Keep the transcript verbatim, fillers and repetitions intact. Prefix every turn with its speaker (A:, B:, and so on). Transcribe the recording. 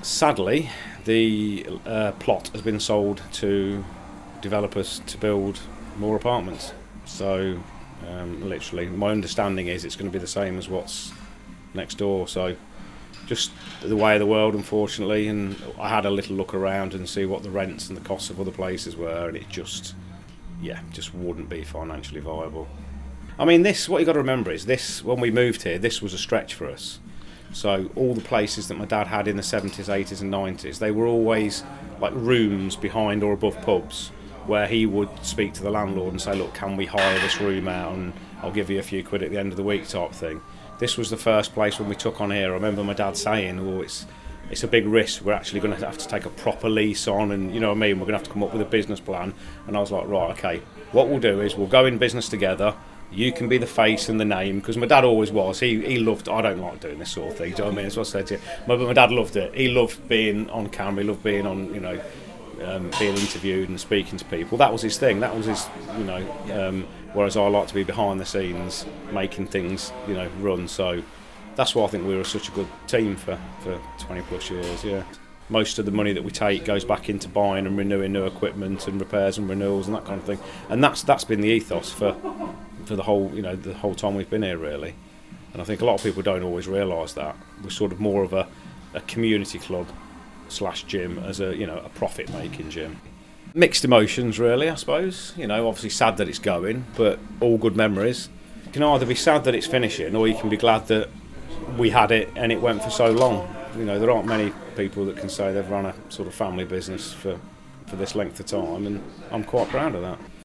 A: Sadly, the uh, plot has been sold to developers to build more apartments. So, um, literally, my understanding is it's going to be the same as what's next door. So, just the way of the world, unfortunately. And I had a little look around and see what the rents and the costs of other places were, and it just, yeah, just wouldn't be financially viable. I mean, this, what you got to remember is this, when we moved here, this was a stretch for us. So all the places that my dad had in the seventies, eighties and nineties, they were always like rooms behind or above pubs where he would speak to the landlord and say, look, can we hire this room out and I'll give you a few quid at the end of the week type thing. This was the first place when we took on here. I remember my dad saying, oh, it's it's a big risk, we're actually going to have to take a proper lease on, and you know what I mean, we're going to have to come up with a business plan. And I was like, right, okay, what we'll do is we'll go in business together. You can be the face and the name, because my dad always was. He he loved, I don't like doing this sort of thing, do you know what I mean? That's what I said to you. My, but my dad loved it. He loved being on camera, he loved being on, you know, um, being interviewed and speaking to people. That was his thing, that was his, you know, um, whereas I like to be behind the scenes, making things, you know, run. So that's why I think we were such a good team for, for twenty plus years, yeah. Most of the money that we take goes back into buying and renewing new equipment and repairs and renewals and that kind of thing. And that's that's been the ethos for for the whole, you know, the whole time we've been here, really. And I think a lot of people don't always realise that. We're sort of more of a, a community club slash gym as a, you know, a profit making gym. Mixed emotions, really, I suppose. You know, obviously sad that it's going, but all good memories. You can either be sad that it's finishing, or you can be glad that we had it and it went for so long. You know, there aren't many people that can say they've run a sort of family business for, for this length of time, and I'm quite proud of that.